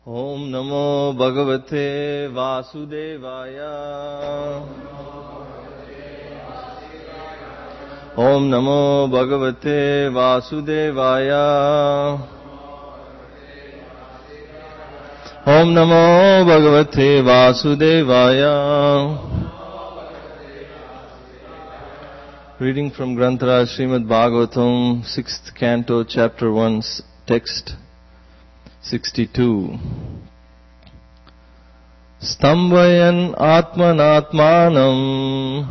Om Namo Bhagavate Vasudevaya. Om Namo Bhagavate Vasudevaya. Om Namo Bhagavate Vasudevaya. Reading from Granthara Srimad Bhagavatam, 6th Canto, Chapter 1, Text 62. Stambhayan atmanatmanam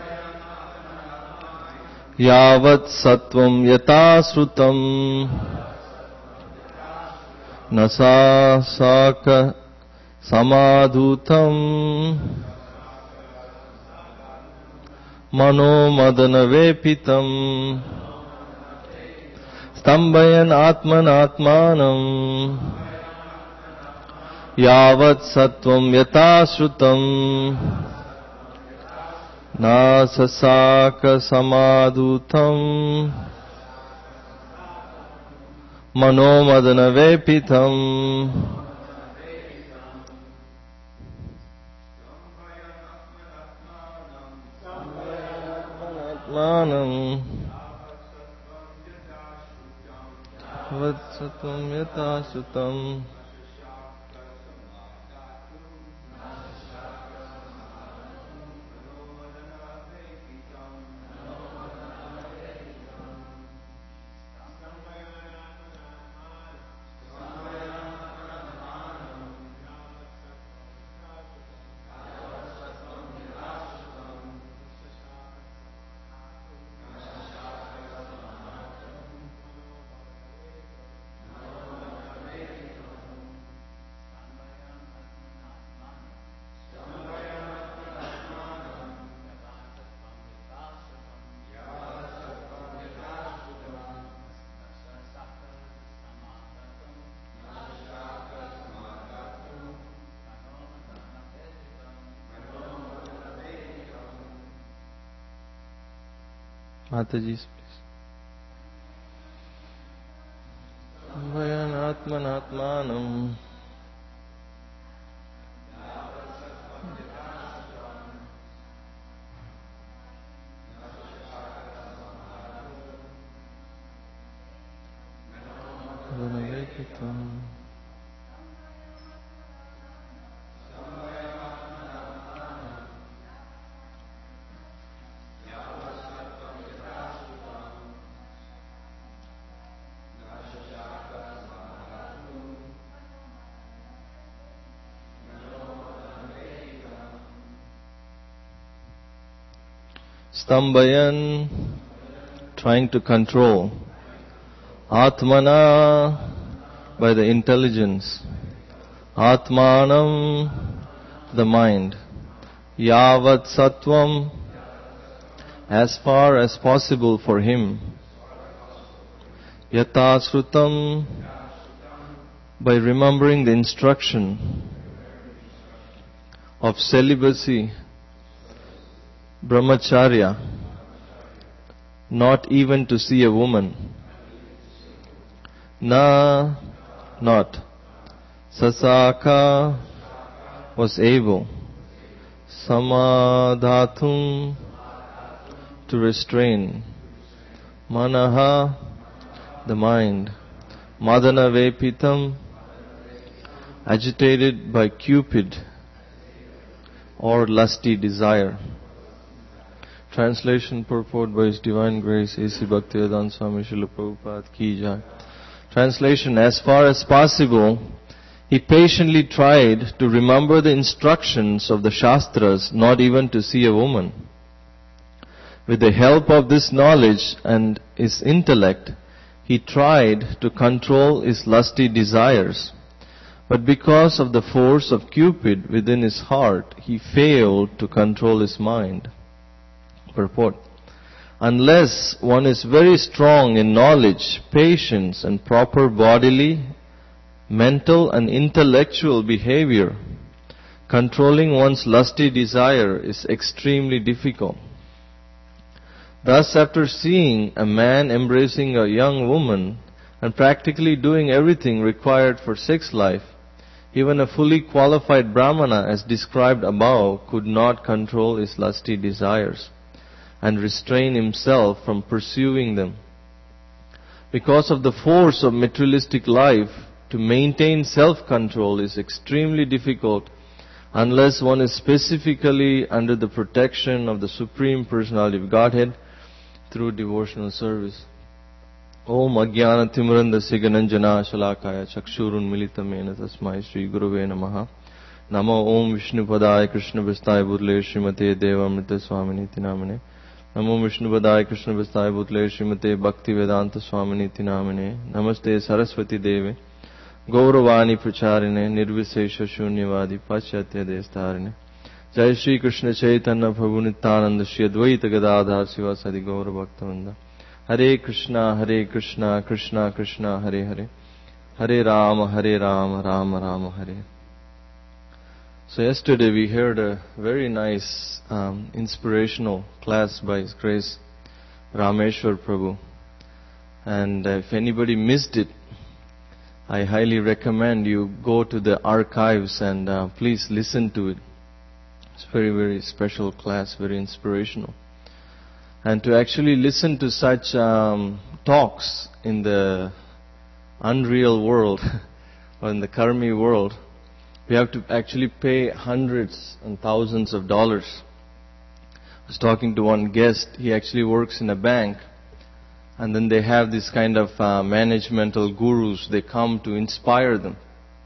yavat sattvam yatasrutam nasasaka samadhutam mano madana vepitam. Stambhayan atmanatmanam yavat sattvam yatasrutam nasasaka samadhutam mano madana vepitam. Vatsatam yatasutam Mataji, please. Stambhayan atmanatmanam Stambhayan, trying to control. Atmana, by the intelligence. Atmanam, the mind. Yavat sattvam, as far as possible for him. Yatasrutam, by remembering the instruction of celibacy, brahmacharya, not even to see a woman. Not. Sasaka, was able. Samadhatum, to restrain. Manaha, the mind. Madana vepitam, agitated by Cupid or lusty desire. Translation purport by His Divine Grace A.C. Bhaktivedanta Swami Srila Prabhupada Ki Jai. Translation: as far as possible, he patiently tried to remember the instructions of the Shastras, not even to see a woman. With the help of this knowledge and his intellect, he tried to control his lusty desires. But because of the force of Cupid within his heart, he failed to control his mind. Purport: unless one is very strong in knowledge, patience, and proper bodily, mental, and intellectual behavior, controlling one's lusty desire is extremely difficult. Thus, after seeing a man embracing a young woman and practically doing everything required for sex life, Even a fully qualified Brahmana, as described above, could not control his lusty desires and restrain himself from pursuing them. Because of the force of materialistic life, to maintain self-control is extremely difficult unless one is specifically under the protection of the Supreme Personality of Godhead through devotional service. Om Ajnana Timurandasya Gananjana Shalakaya Chakshurun Militamena Tasmai Shri Guruve Namaha. Namo Om Vishnupadaya Krishna Vistaya Bhutale Srimate Devamrita Swaminiti Namane. Namo Vishnupadaya Krishna Vistaya Bhutale Srimate Bhakti Vedanta Swaminiti Namane. Namaste Saraswati Deve Gauravani Pracharine Nirvisesha Shunyavadi Paschatya Destarine. Jai Shri Krishna Chaitanya Prabhu Nityananda Shri Advaita Gadadhar Sivasadi Gaura Bhaktavinda. Hare Krishna, Krishna Krishna, Hare Hare. Hare Rama, Rama Rama, Hare. So yesterday we heard a very nice inspirational class by His Grace Rameshwar Prabhu. And if anybody missed it, I highly recommend you go to the archives and please listen to it. It's a very, very special class, very inspirational. And to actually listen to such talks in the unreal world or in the karmi world, we have to actually pay hundreds and thousands of dollars. I was talking to one guest, he actually works in a bank, and then they have this kind of managemental gurus, they come to inspire them.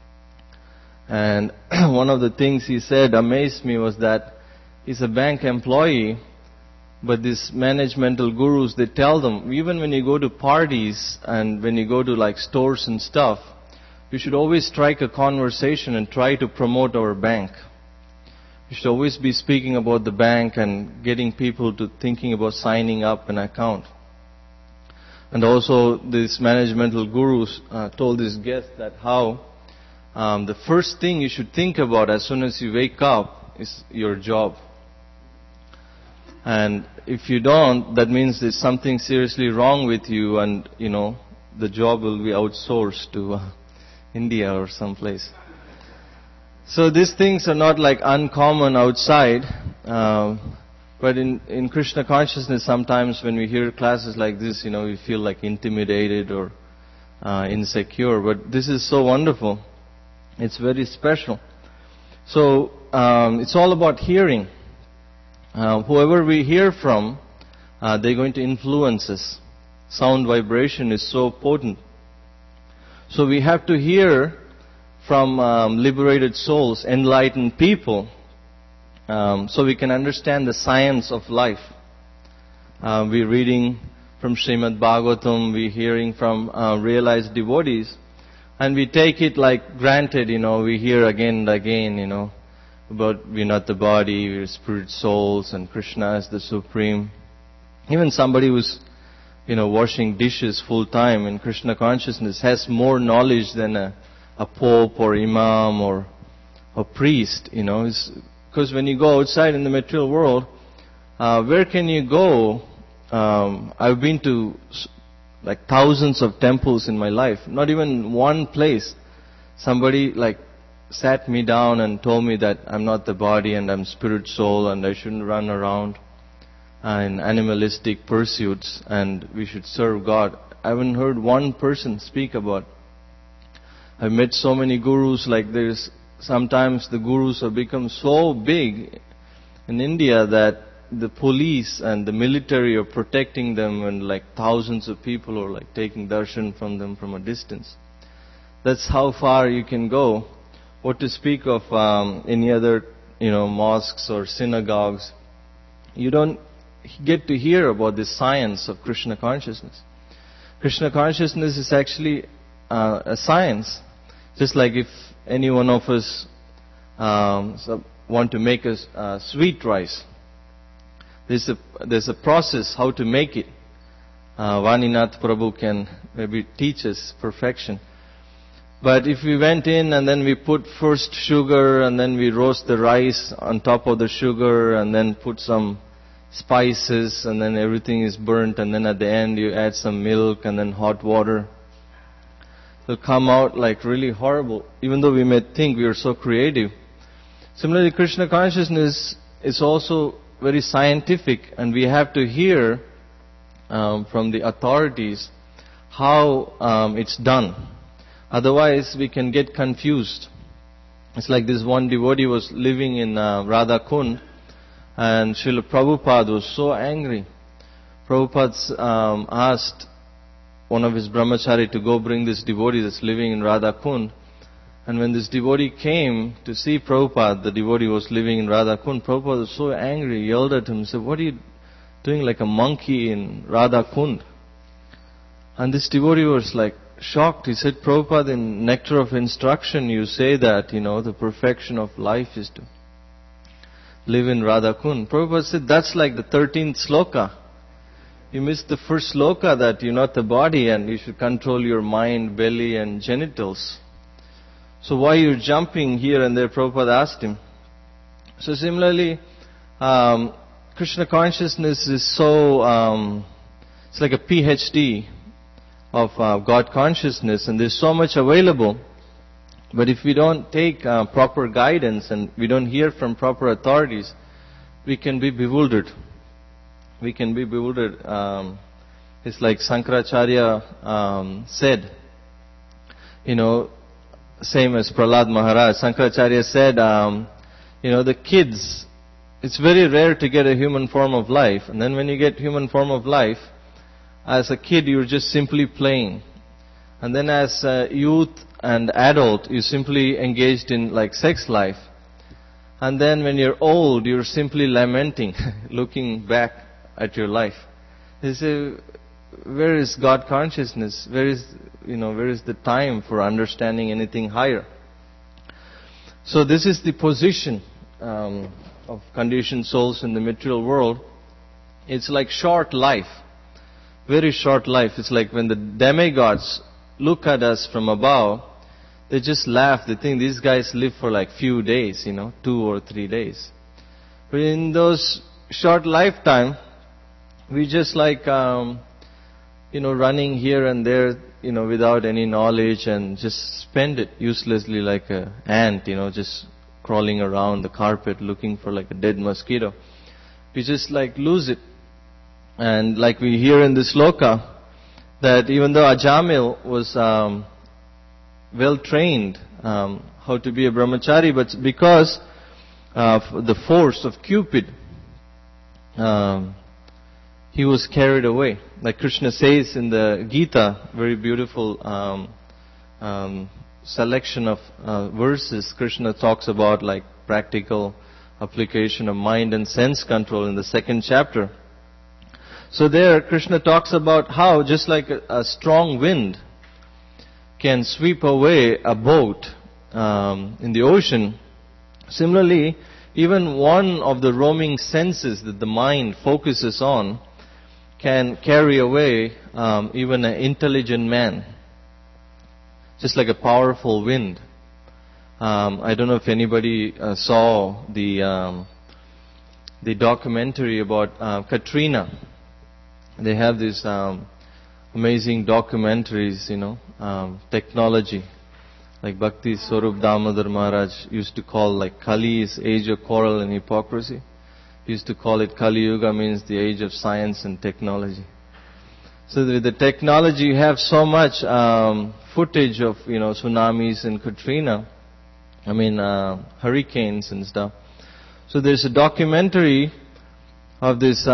And one of the things he said amazed me was that he's a bank employee, but these managemental gurus, they tell them, even when you go to parties and when you go to like stores and stuff, you should always strike a conversation and try to promote our bank. You should always be speaking about the bank and getting people to thinking about signing up an account. And also these managemental gurus told this guest that how the first thing you should think about as soon as you wake up is your job. And if you don't, that means there's something seriously wrong with you, and the job will be outsourced to India or someplace. So these things are not like uncommon outside, but in Krishna consciousness, sometimes when we hear classes like this, we feel like intimidated or insecure. But this is so wonderful. It's very special. So it's all about hearing. Whoever we hear from, they're going to influence us. Sound vibration is so potent. So we have to hear from liberated souls, enlightened people, so we can understand the science of life. We're reading from Srimad Bhagavatam, we're hearing from realized devotees, and we take it like granted, we hear again and again, about we're not the body, we're spirit souls, and Krishna is the supreme. Even somebody who's, washing dishes full time in Krishna consciousness has more knowledge than a pope or imam or a priest, because when you go outside in the material world, where can you go? I've been to like thousands of temples in my life, not even one place. Somebody sat me down and told me that I'm not the body and I'm spirit soul and I shouldn't run around in animalistic pursuits and we should serve God. I haven't heard one person speak about. I've met so many gurus like this. Sometimes the gurus have become so big in India that the police and the military are protecting them and thousands of people are taking darshan from them from a distance. That's how far you can go. What to speak of any other, mosques or synagogues. You don't get to hear about the science of Krishna consciousness. Krishna consciousness is actually a science. Just like if any one of us want to make a sweet rice, there's a process how to make it. Vaninath Prabhu can maybe teach us perfection. But if we went in and then we put first sugar and then we roast the rice on top of the sugar and then put some spices and then everything is burnt and then at the end you add some milk and then hot water. will come out like really horrible, even though we may think we are so creative. Similarly, Krishna consciousness is also very scientific, and we have to hear from the authorities how it's done. Otherwise, we can get confused. It's like this one devotee was living in Radha Kund, and Srila Prabhupada was so angry. Prabhupada asked one of his brahmachari to go bring this devotee that's living in Radha Kund. And when this devotee came to see Prabhupada, the devotee was living in Radha Kund, Prabhupada was so angry, he yelled at him, he said, "What are you doing like a monkey in Radha Kund?" And this devotee was like shocked. He said, "Prabhupada, in Nectar of Instruction, you say that, the perfection of life is to live in Radha Kund." Prabhupada said, "That's like the 13th sloka. You missed the first sloka that you're not the body and you should control your mind, belly and genitals. So why you're jumping here and there?" Prabhupada asked him. So similarly, Krishna consciousness is so, it's like a PhD of God consciousness, and there's so much available. But if we don't take proper guidance and we don't hear from proper authorities, we can be bewildered. We can be bewildered. It's like Sankaracharya said, same as Prahlad Maharaj. Sankaracharya said, the kids, it's very rare to get a human form of life. And then when you get human form of life, as a kid you're just simply playing. And then as a youth and adult, you're simply engaged in like sex life. And then when you're old, you're simply lamenting, looking back at your life. They say, where is God consciousness? Where is the time for understanding anything higher? So this is the position of conditioned souls in the material world. It's like short life. Very short life. It's like when the demigods look at us from above, they just laugh. They think these guys live for like few days, 2 or 3 days. But in those short lifetime, we just like, running here and there, without any knowledge, and just spend it uselessly like an ant, just crawling around the carpet looking for like a dead mosquito. We just like lose it. And like we hear in this sloka, that even though Ajamil was well trained how to be a brahmachari, but because of the force of Cupid, he was carried away. Like Krishna says in the Gita, very beautiful selection of verses. Krishna talks about like practical application of mind and sense control in the 2nd chapter. So there Krishna talks about how just like a strong wind can sweep away a boat in the ocean, similarly even one of the roaming senses that the mind focuses on can carry away even an intelligent man. Just like a powerful wind. I don't know if anybody saw the documentary about Katrina. They have these amazing documentaries, technology. Like Bhakti Swarup Damodar Maharaj used to call like Kali is age of quarrel and hypocrisy. He used to call it Kali Yuga, means the age of science and technology. So with the technology you have so much footage of, tsunamis and Katrina. Hurricanes and stuff. So there's a documentary of this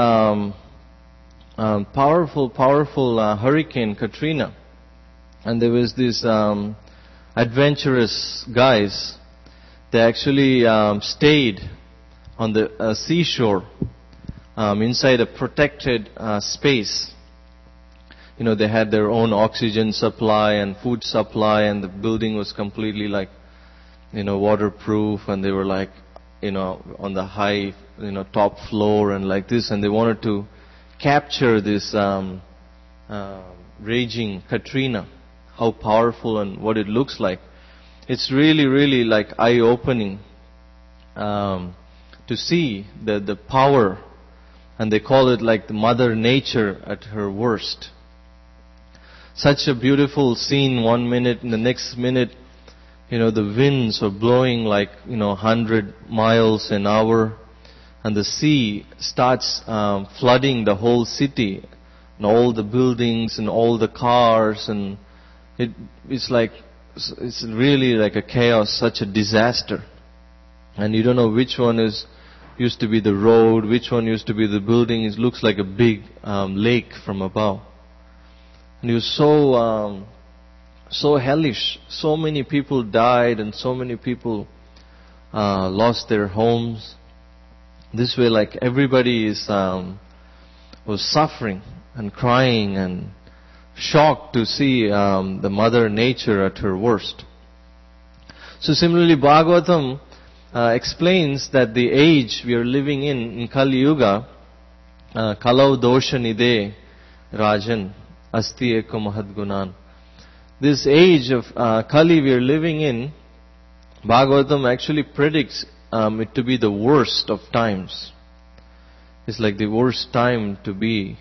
powerful hurricane Katrina. And there was this adventurous guys. They actually stayed on the seashore inside a protected space. They had their own oxygen supply and food supply, and the building was completely like, waterproof, and they were like, on the high, top floor and like this, and they wanted to capture this raging Katrina, how powerful and what it looks like. It's really, really like eye-opening to see the power, and they call it like the Mother Nature at her worst. such a beautiful scene 1 minute, in the next minute, the winds are blowing like, 100 miles an hour, and the sea starts flooding the whole city, and all the buildings and all the cars, and it's really like a chaos, such a disaster. And you don't know which one used to be the road, which one used to be the building. It looks like a big lake from above. And it was so hellish. So many people died, and so many people lost their homes. This way, like everybody was suffering and crying and shocked to see the Mother Nature at her worst. So similarly, Bhagavatam explains that the age we are living in Kali Yuga, Kalau dosha nide rajan asti eko mahadgunan. This age of Kali we are living in, Bhagavatam actually predicts it to be the worst of times. It's like the worst time to be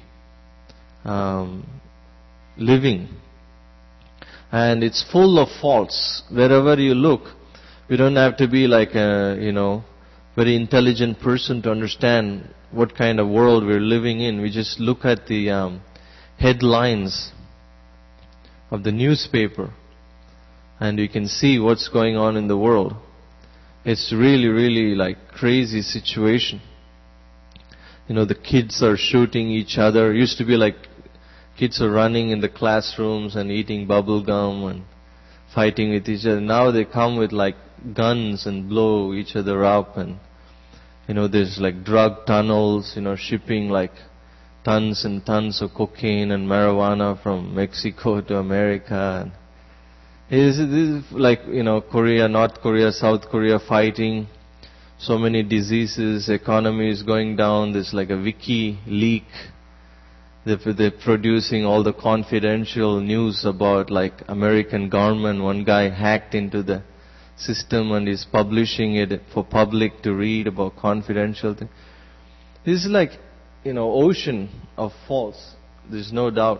living. And it's full of faults. Wherever you look, you don't have to be like a, very intelligent person to understand what kind of world we're living in. We just look at the headlines of the newspaper, and you can see what's going on in the world. It's really, really like crazy situation. The kids are shooting each other. It used to be like kids are running in the classrooms and eating bubble gum and fighting with each other. Now they come with like guns and blow each other up, and there's like drug tunnels, shipping like tons and tons of cocaine and marijuana from Mexico to America. And this is like, Korea, North Korea, South Korea fighting. So many diseases, economy is going down. There's like a wiki leak. They're producing all the confidential news about like American government. One guy hacked into the system and is publishing it for public to read about confidential things. This is like, ocean of faults. There's no doubt.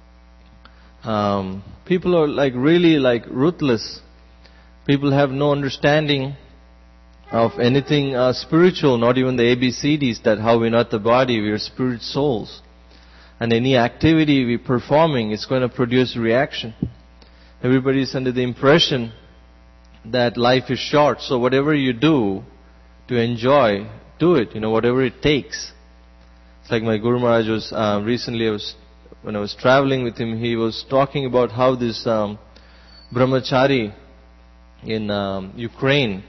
People are like really like ruthless. People have no understanding of anything spiritual, not even the ABCDs, that how we're not the body, we are spirit souls. And any activity we're performing is going to produce reaction. Everybody is under the impression that life is short, so whatever you do to enjoy, do it, whatever it takes. It's like my Guru Maharaj was, recently when I was traveling with him, he was talking about how this brahmachari in Ukraine,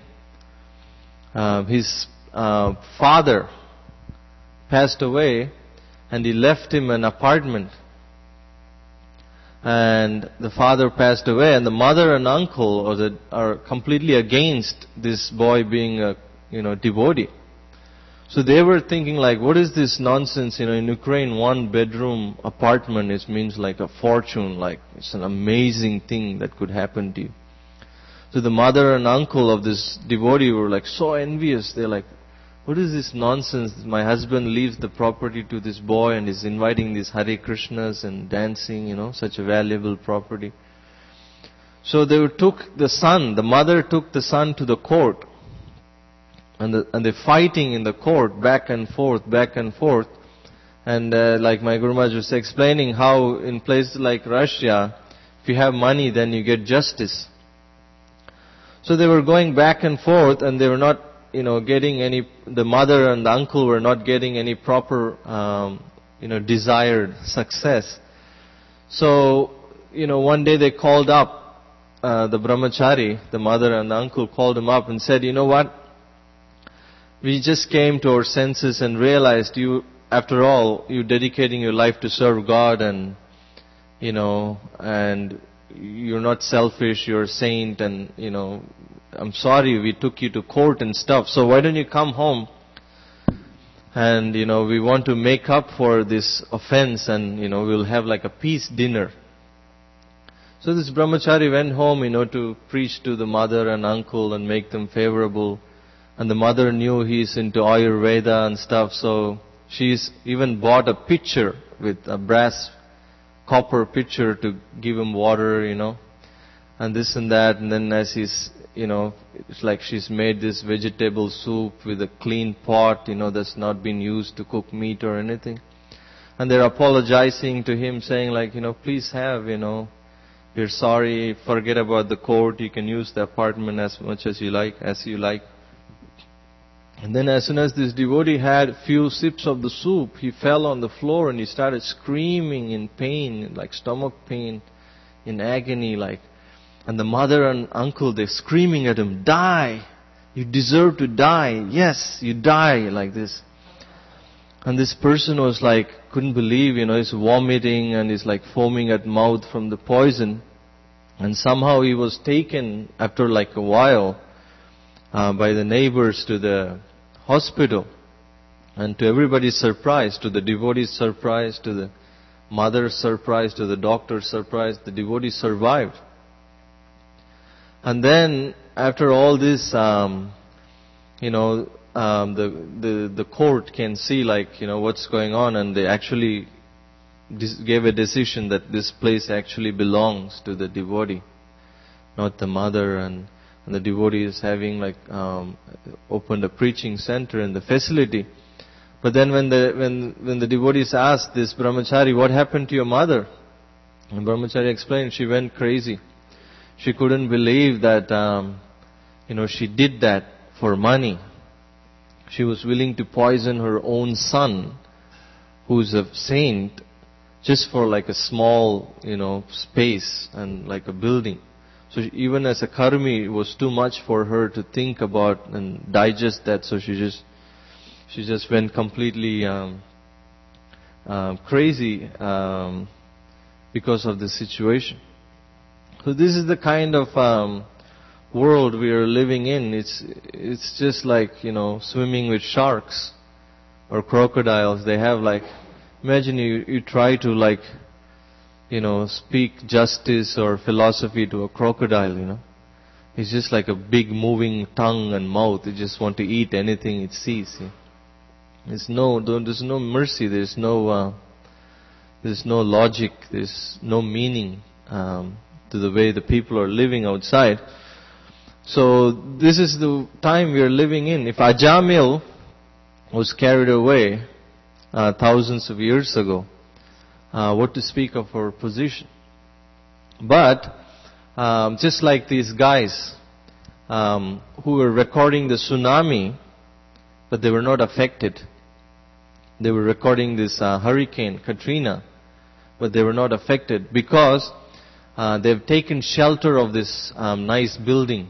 his father passed away, and he left him an apartment. And the father passed away, and the mother and uncle are completely against this boy being a devotee. So they were thinking like, what is this nonsense? In Ukraine, 1-bedroom apartment means like a fortune, like it's an amazing thing that could happen to you. So the mother and uncle of this devotee were like so envious. They're like, what is this nonsense? My husband leaves the property to this boy and is inviting these Hare Krishnas and dancing, such a valuable property. So they took the mother took the son to the court. And they're fighting in the court, back and forth. And like my Guru Maharaj was explaining how in places like Russia, if you have money, then you get justice. So they were going back and forth, and they were not, getting the mother and the uncle were not getting any proper, desired success. So, one day they called up, the brahmachari, the mother and the uncle called him up and said, you know what? We just came to our senses and realized after all, you're dedicating your life to serve God, and, and you're not selfish, you're a saint, and, I'm sorry we took you to court and stuff, so why don't you come home and, we want to make up for this offense, and, we'll have like a peace dinner. So this brahmachari went home, to preach to the mother and uncle and make them favorable. And the mother knew he's into Ayurveda and stuff, so she's even bought a pitcher with a brass copper pitcher to give him water, and this and that. And then as he's, it's like she's made this vegetable soup with a clean pot, that's not been used to cook meat or anything. And they're apologizing to him, saying like, please have, we're sorry, forget about the court, you can use the apartment as much as you like. And then as soon as this devotee had few sips of the soup, he fell on the floor and he started screaming in pain, like stomach pain, in agony, like. And the mother and uncle, they're screaming at him, die! You deserve to die! Yes, you die! Like this. And this person was like, couldn't believe, he's vomiting and he's like foaming at mouth from the poison. And somehow he was taken after like a while by the neighbors to the hospital. And to everybody's surprise, to the devotee's surprise, to the mother's surprise, to the doctor's surprise, the devotee survived. And then after all this, the court can see like, what's going on, and they actually gave a decision that this place actually belongs to the devotee, not the mother. And the devotee is having like opened a preaching center in the facility. But then when the devotees asked this brahmachari, what happened to your mother? And brahmachari explained, she went crazy. She couldn't believe that she did that for money. She was willing to poison her own son, who's a saint, just for like a small, space and like a building. So even as a karmi, it was too much for her to think about and digest that. So she just went completely crazy because of the situation. So this is the kind of world we are living in. It's just like, swimming with sharks or crocodiles. They have like, imagine you try to like, speak justice or philosophy to a crocodile, It's just like a big moving tongue and mouth. It just want to eat anything it sees. There's no mercy. There's no logic. There's no meaning to the way the people are living outside. So this is the time we are living in. If Ajamil was carried away thousands of years ago, what to speak of our position? But just like these guys who were recording the tsunami, but they were not affected. They were recording this hurricane, Katrina, but they were not affected because they've taken shelter of this nice building,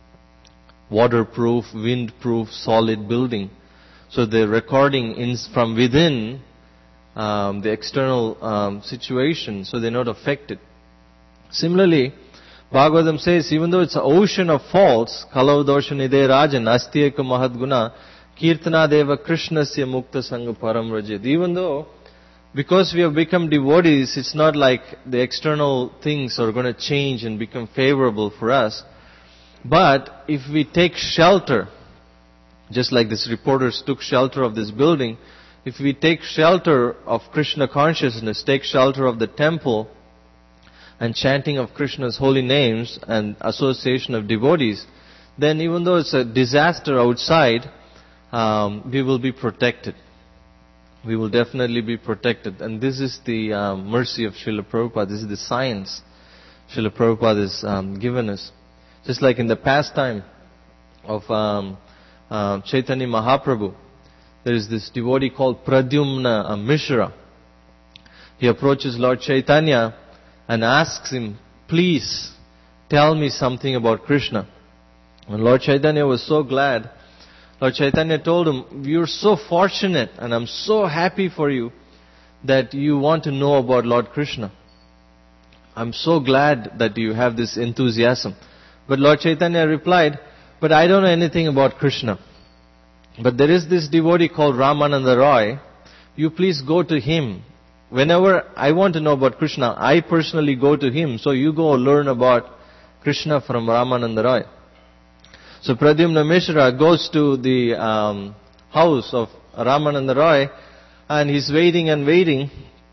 waterproof, windproof, solid building. So they're recording from within the external situation, so they're not affected. Similarly, Bhagavatam says, even though it's an ocean of faults, Kalau dosha nide rajan, astiyeka mahadguna, kirtana deva krishnasya mukta sangha param rajit. Even though, because we have become devotees, it's not like the external things are going to change and become favorable for us. But if we take shelter, just like these reporters took shelter of this building, if we take shelter of Krishna consciousness, take shelter of the temple, and chanting of Krishna's holy names and association of devotees, then even though it's a disaster outside, we will be protected. We will definitely be protected. And this is the mercy of Srila Prabhupada. This is the science Srila Prabhupada has given us. Just like in the pastime of Chaitanya Mahaprabhu, there is this devotee called Pradyumna Mishra. He approaches Lord Chaitanya and asks him, please tell me something about Krishna. And Lord Chaitanya was so glad. Lord Chaitanya told him, you're so fortunate and I'm so happy for you that you want to know about Lord Krishna. I'm so glad that you have this enthusiasm. But Lord Chaitanya replied, but I don't know anything about Krishna. But there is this devotee called Ramananda Roy. You please go to him. Whenever I want to know about Krishna, I personally go to him. So you go learn about Krishna from Ramananda Roy. So Pradyumna Mishra goes to the house of Ramananda Roy, and he's waiting and waiting.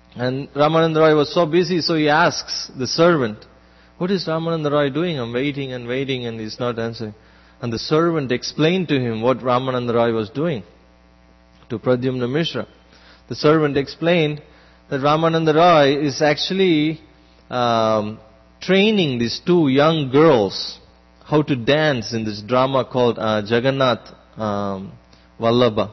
And Ramananda Roy was so busy, so he asks the servant, "What is Ramananda Roy doing? I'm waiting and waiting and he's not answering." And the servant explained to him what Ramananda Roy was doing to Pradyumna Mishra. The servant explained that Ramananda Roy is actually training these two young girls how to dance in this drama called Jagannath Vallabha.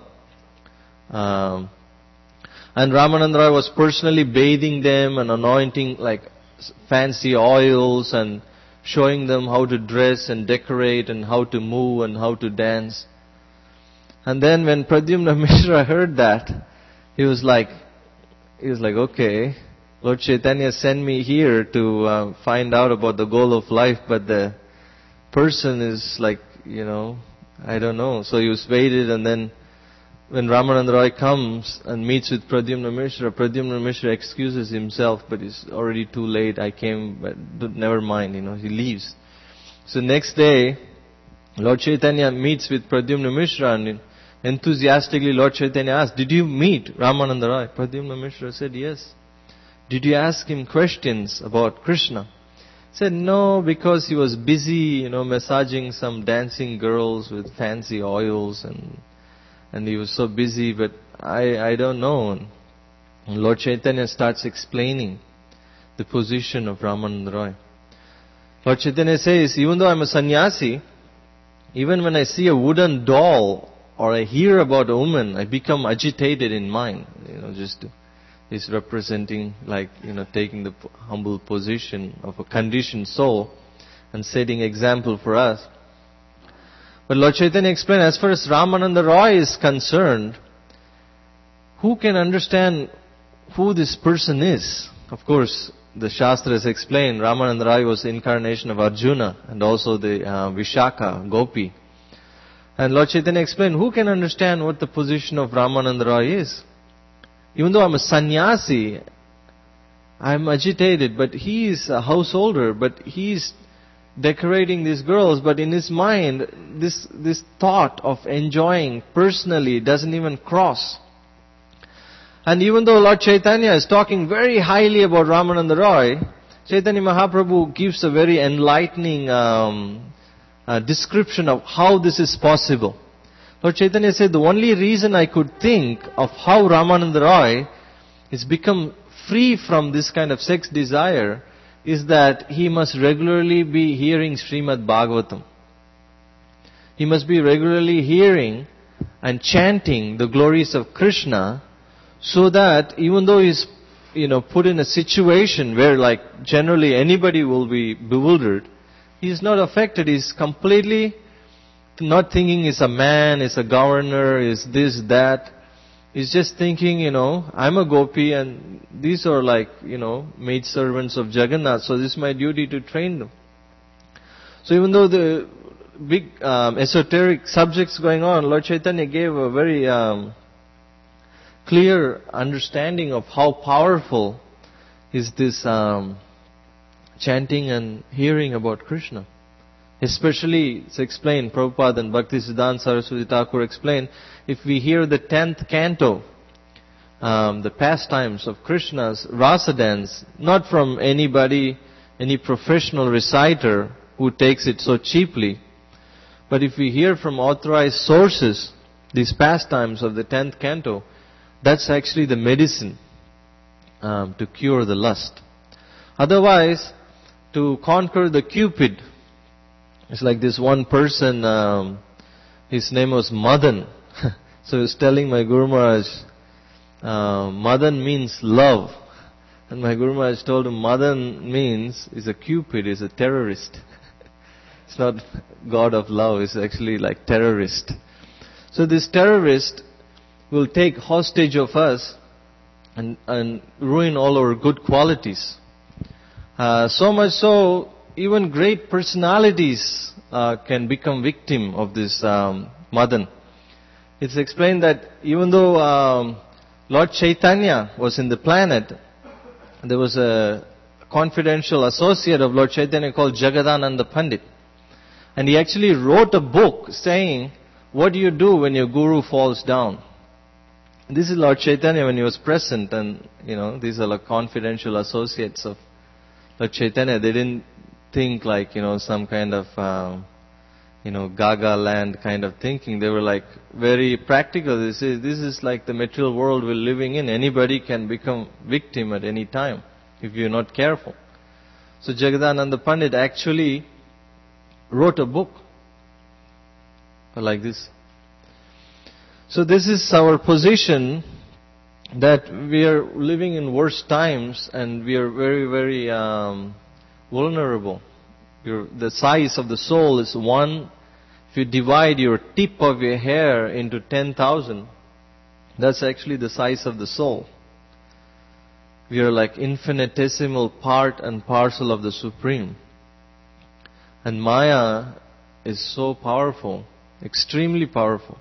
And Ramananda Roy was personally bathing them and anointing like fancy oils and showing them how to dress and decorate and how to move and how to dance. And then when Pradyumna Mishra heard that, he was like, okay, Lord Chaitanya sent me here to find out about the goal of life, but the person is like, I don't know. So he was waited, and then when Ramananda Roy comes and meets with Pradyumna Mishra excuses himself, but it's already too late. I came, but never mind, he leaves. So next day, Lord Chaitanya meets with Pradyumna Mishra, and enthusiastically Lord Chaitanya asked, "Did you meet Ramananda Roy?" Pradyumna Mishra said, "Yes." "Did you ask him questions about Krishna?" He said, "No, because he was busy, massaging some dancing girls with fancy oils and he was so busy, but I don't know." And Lord Chaitanya starts explaining the position of Ramananda Roy. Lord Chaitanya says, even though I'm a sannyasi, even when I see a wooden doll or I hear about a woman, I become agitated in mind. He's representing taking the humble position of a conditioned soul and setting example for us. But Lord Chaitanya explained, as far as Ramananda Roy is concerned, who can understand who this person is? Of course, the Shastras explain Ramananda Roy was the incarnation of Arjuna and also the Vishaka, Gopi. And Lord Chaitanya explained, who can understand what the position of Ramananda Roy is? Even though I'm a sannyasi, I'm agitated, but he is a householder, but he's decorating these girls, but in his mind, this thought of enjoying personally doesn't even cross. And even though Lord Chaitanya is talking very highly about Ramananda Roy, Chaitanya Mahaprabhu gives a very enlightening description of how this is possible. Lord Chaitanya said, the only reason I could think of how Ramananda Roy is become free from this kind of sex desire is that he must regularly be hearing Srimad Bhagavatam. He must be regularly hearing and chanting the glories of Krishna, so that even though he's put in a situation where generally anybody will be bewildered, he's not affected. He's completely not thinking he's a man, he's a governor, is this, that. He's just thinking, I'm a gopi and these are maid servants of Jagannath, so this is my duty to train them. So even though the big esoteric subjects going on, Lord Chaitanya gave a very clear understanding of how powerful is this chanting and hearing about Krishna. Especially, it's explained, Prabhupada and Bhaktisiddhanta Saraswati Thakur explained, if we hear the 10th canto, the pastimes of Krishna's rasa dance, not from anybody, any professional reciter who takes it so cheaply, but if we hear from authorized sources, these pastimes of the 10th canto, that's actually the medicine to cure the lust. Otherwise, to conquer the Cupid, it's like this one person, his name was Madan. So he was telling my Guru Maharaj, Madan means love. And my Guru Maharaj told him, Madan means, is a Cupid, is a terrorist. It's not God of love, it's actually like terrorist. So this terrorist will take hostage of us and ruin all our good qualities. So much so, even great personalities can become victim of this Madan. It's explained that even though Lord Chaitanya was in the planet, there was a confidential associate of Lord Chaitanya called Jagadananda Pandit. And he actually wrote a book saying, what do you do when your guru falls down? This is Lord Chaitanya when he was present, and these are like confidential associates of Lord Chaitanya. They didn't think like some kind of Gaga land kind of thinking. They were like very practical. This is like the material world we're living in. Anybody can become victim at any time if you're not careful. So Jagadananda Pandit actually wrote a book like this. So this is our position, that we are living in worse times and we are very, very vulnerable. The size of the soul is one. If you divide your tip of your hair into 10,000, that's actually the size of the soul. We are like infinitesimal part and parcel of the Supreme. And Maya is so powerful, extremely powerful.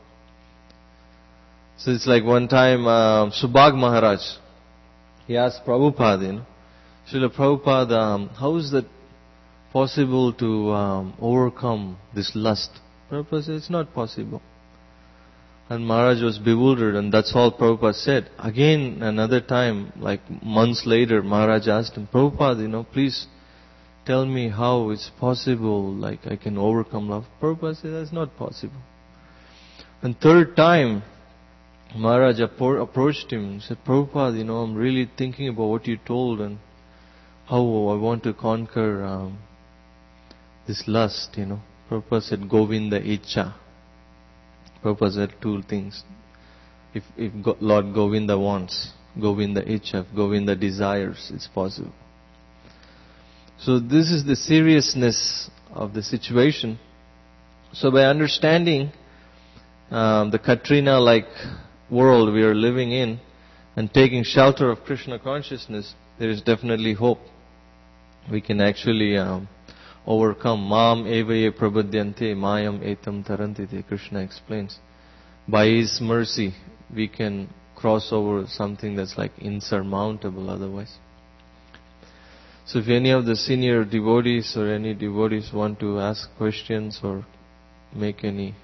So it's like one time Subhag Maharaj, he asked Prabhupada, Srila Prabhupada, how is that possible to overcome this lust? Prabhupada said, it's not possible. And Maharaj was bewildered, and that's all Prabhupada said. Again, another time, like months later, Maharaj asked him, Prabhupada, please tell me how it's possible, like I can overcome love. Prabhupada said, that's not possible. And third time, Maharaj approached him and said, Prabhupada, I'm really thinking about what you told and how I want to conquer this lust, Prabhupada said, Govinda Icha. Prabhupada said two things. If Lord Govinda wants, Govinda Icha, if Govinda desires, it's possible. So this is the seriousness of the situation. So by understanding the Katrina-like world we are living in and taking shelter of Krishna consciousness, there is definitely hope. We can actually overcome. Mam evaye prabhadyante mayam etam tarantite, Krishna explains. By His mercy, we can cross over something that's like insurmountable otherwise. So if any of the senior devotees or any devotees want to ask questions or make any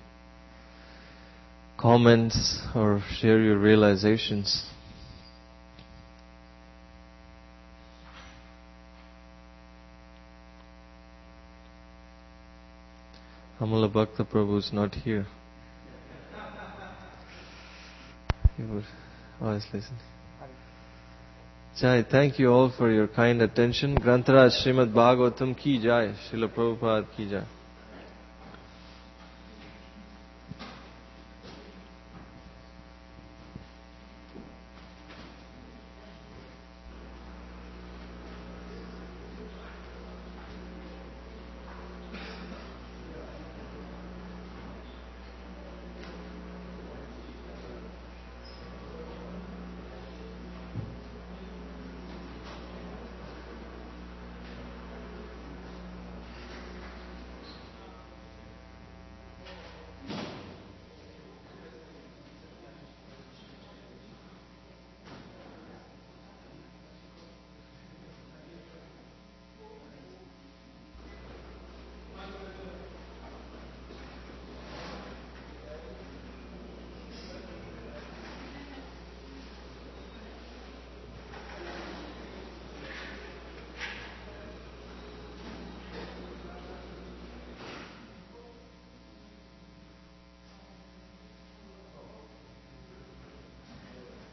comments or share your realizations. Amala Bhakta Prabhu is not here. He was always listening. Jai, thank you all for your kind attention. Grantaraj Srimad Bhagavatam ki jai. Srila Prabhupada ki jai.